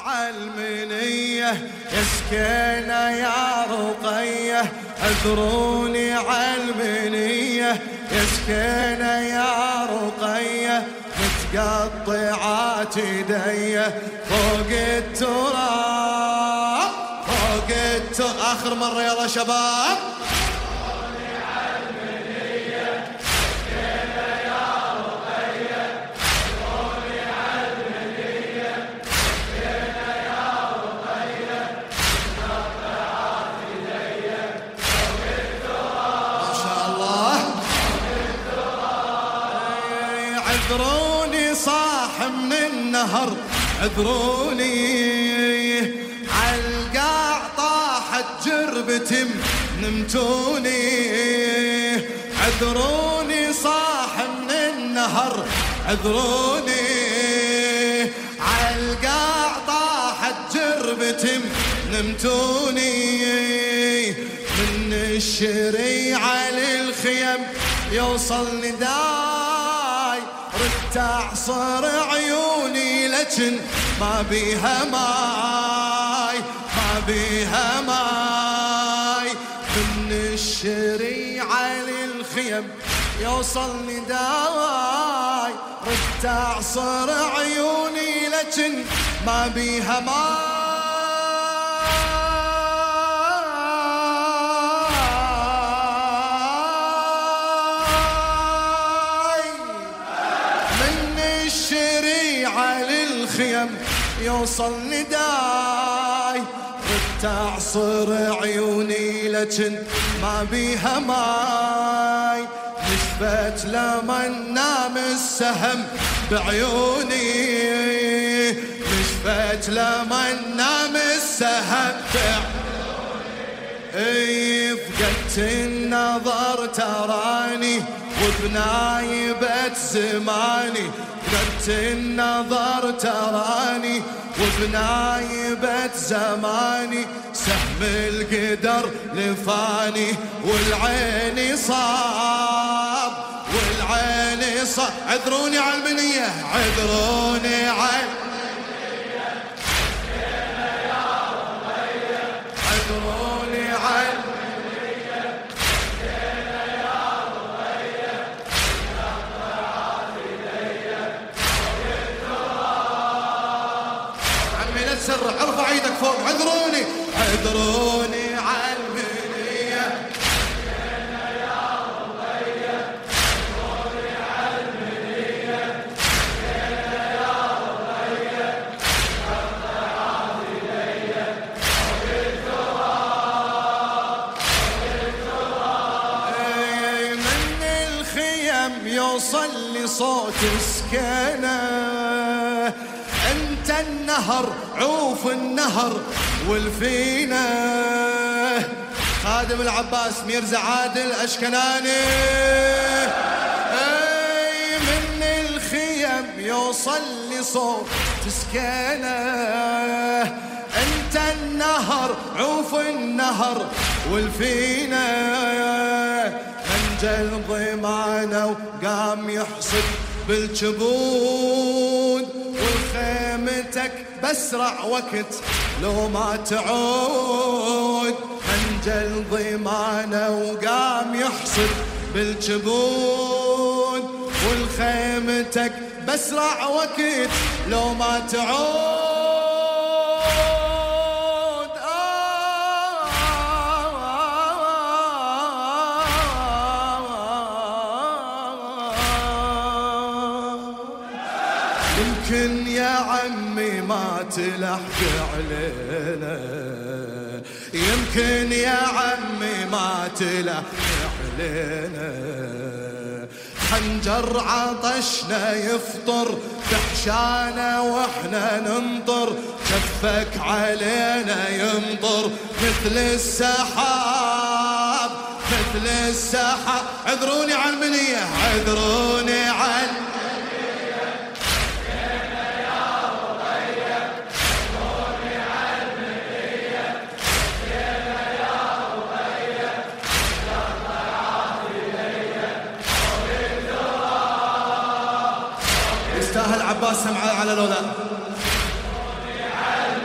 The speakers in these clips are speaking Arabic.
عالمنية يا سكينة يا رقية، اذروني عالمنية يا سكينة يا رقية، متقطعات ايدي فوق التراب فوق التراب. آخر مرة يلا شباب. عذروني صاح من النهر، عذروني عالقاع طاحت جربتي نمتوني، عذروني صاح من النهر، عذروني عالقاع طاحت جربتي نمتوني، من الشريعة للخيم يوصل نداي، ردت اعصر عيوني لكن ما بيها ماي ما بيها ماي، من الشريعة للخيم يوصل نداي، ردت اعصر عيوني لكن ما بيها ماي. للخيم يوصل نداي، ردت اعصر عيوني لكن ما بيها ماي، نشفت لما نام السهم بعيوني، نشفت لما نام السهم بعيوني، فقدت النظر تراني وبنايبة زماني، فقدت النظر تراني وبنايبة زماني، سهم القدر لفاني والعين صاب والعين صاب. عذروني عالمنية عذروني عالمنية عذروني عالمنية سر. ارفع ايدك فوق. عذروني عذروني عالمنية يا رقية، عذروني عالمنية يا رقية، قطعت ايدي فوق التراب من الخيم يوصل لي صوت سكينة، انت النهر عوف النهر والفينة، خادم العباس ميرزا عادل أشكناني، من الخيم يوصل لي صوت سكينة، انت النهر عوف النهر والفينة، انجل ضمانه وقام يحصد بالجبود، وخيمتك بسرع وقت لو ما تعود، انجل ضمانه وقام يحصد بالجبود، والخيمتك بسرع وقت لو ما تعود. يمكن يا عمي ما تلحق علينا، يمكن يا عمي ما تلحق علينا، خنجر عطشنا يفطر تحشانا واحنا ننطر، شفك علينا يمطر مثل السحاب مثل السحاب. عذروني عالمنية عذروني عالمنية يستاهل عباس سمعه على الأولاد.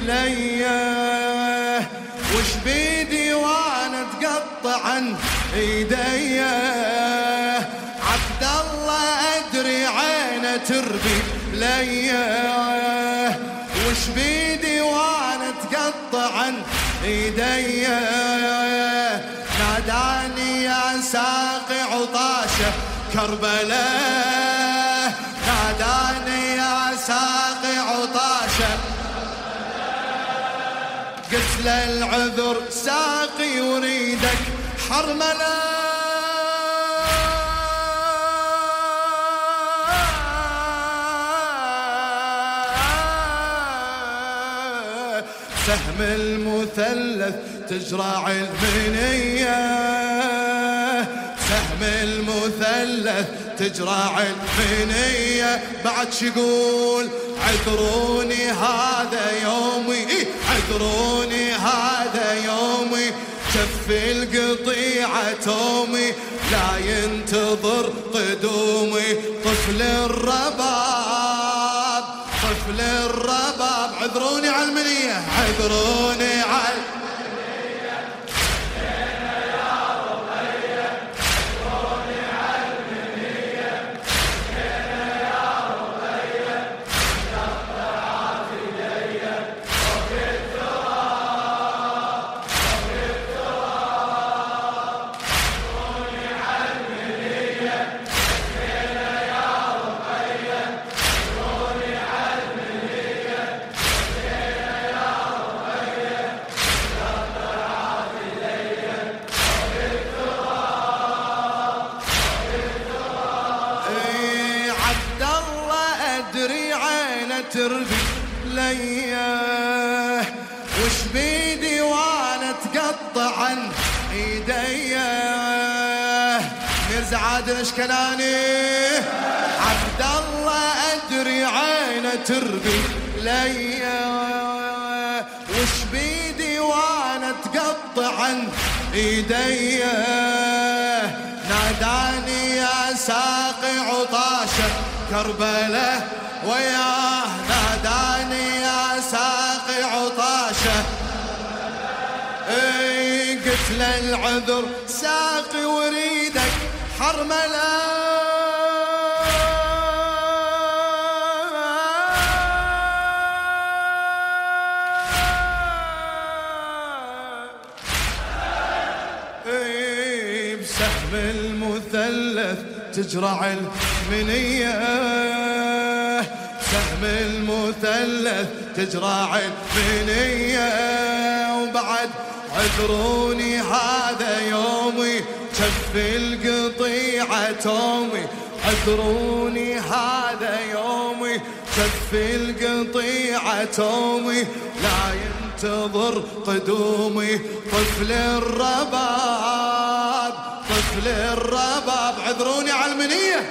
ليه وش بيدي وانا اتقطع عن ايدي عبد الله ادري عينه تربي ليه وش بيدي وانا اتقطع عن ايدي ناداني يا ساقي عطاشه كربلاء ناداني يا ساقي عطاشه قلت له العذر ساقي وريدك حرمله سهم المثلث تجرع المنية سهم المثلث تجرع المنية بعد شقول عذروني هذا يومي عذروني هذا يومي شف القطيعة تومي لا ينتظر قدومي طفل الرباب طفل الرباب عذروني على المنية عذروني على تربي ليه وش بيدي وانا اتقطع عن ايدي ميرزا عادل اشكلاني عبد الله ادري عينه تربي ليه وش بيدي وانا اتقطع عن ايدي ناداني يا ساقي عطاشه كربله وياه ناداني يا ساقي عطاشه قلت له العذر ساقي وريدك حرمله بسهم المثلث تجرع المنية سهم المثلث تجرع المنية وبعد عذروني هذا يومي شف القطيعة تومي عذروني هذا يومي شف القطيعة تومي لا ينتظر قدومي طفل الرباب طفل الرباب عذروني على المنية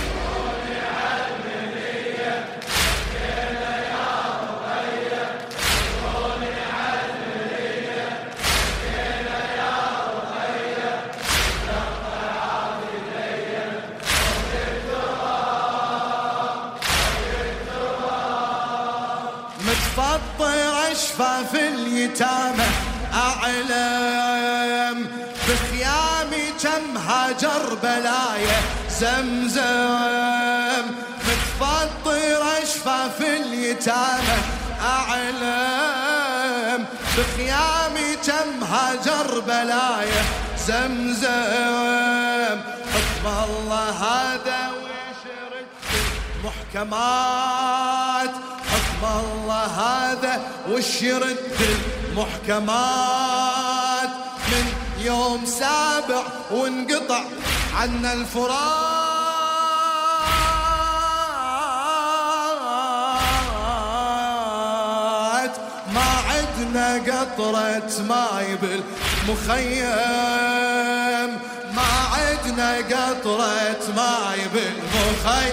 متفطر اشفاف اليتامى اعلم بخيامي كم هاجر بلايا زمزم متفطر اشفاف اليتامى اعلم بخيامي كم هاجر بلايا زمزم حكم الله هذا وشرد المحكمات حكم الله هذا وش يرد المحكمات من يوم 7 وانقطع عنا الفرات ما عدنا قطرة ماي بالمخيم ما عدنا قطرة ماي بالمخيم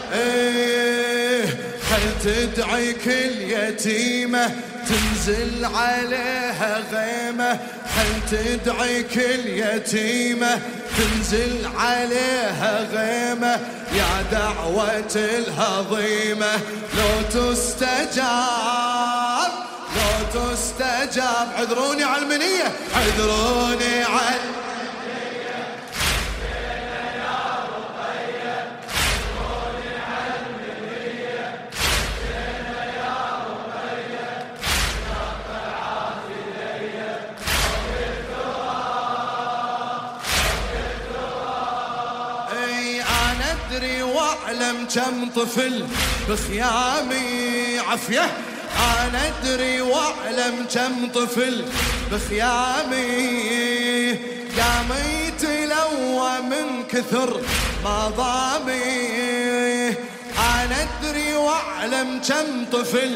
خل تدعي كل يتيمة تنزل عليها غيمة خل تدعي كل يتيمة تنزل عليها غيمة يا دعوة الهضيمة لو تستجاب لو تستجاب. عذروني على المنية، عذروني على أدري واعلم كم طفل بخيامي عفية. أنا أدري واعلم كم طفل بخيامي قام يتلوى من كثر ما ضامي. أنا أدري واعلم كم طفل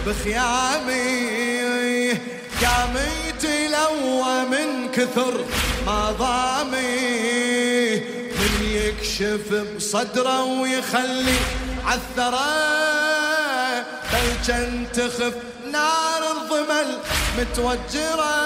بخيامي قام يتلوى من كثر ما ضامي. من يكشف بصدره ويخلي عالثرى بل كان تخف نار الضمل متوجرة.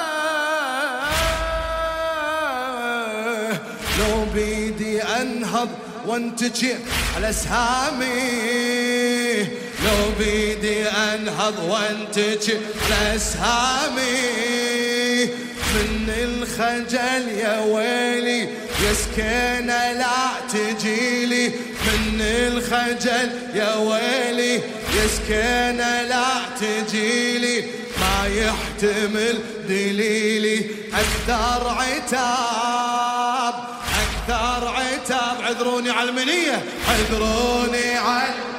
لو بيدي أنهض وانتجي على أسهامي، لو بيدي أنهض وانتجي على أسهامي. من الخجل يا ويلي يا سكينة لا تجيلي، من الخجل يا ويلي يا سكينة لا تجيلي. ما يحتمل دليلي أكثر عتاب، أكثر عتاب. عذروني على المنية، عذروني على